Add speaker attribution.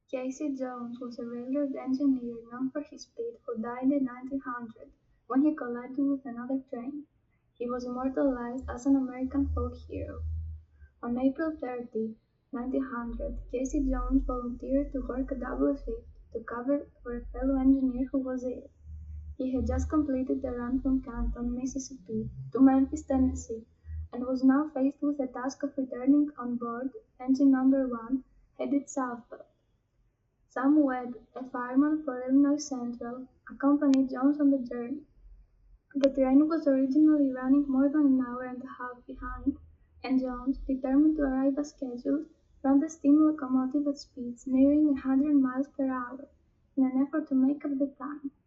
Speaker 1: Casey Jones was a railroad engineer known for his speed who died in 1900 when he collided with another train. He was immortalized as an American folk hero. On April 30, 1900, Casey Jones volunteered to work a double shift to cover for a fellow engineer who was ill. He had just completed the run from Canton, Mississippi to Memphis, Tennessee, and was now faced with the task of returning on board engine number 1 headed southbound. Sam Webb, a fireman for Illinois Central, accompanied Jones on the journey. The train was originally running more than an hour and a half behind, and Jones, determined to arrive as scheduled, ran the steam locomotive at speeds nearing 100 miles per hour in an effort to make up the time.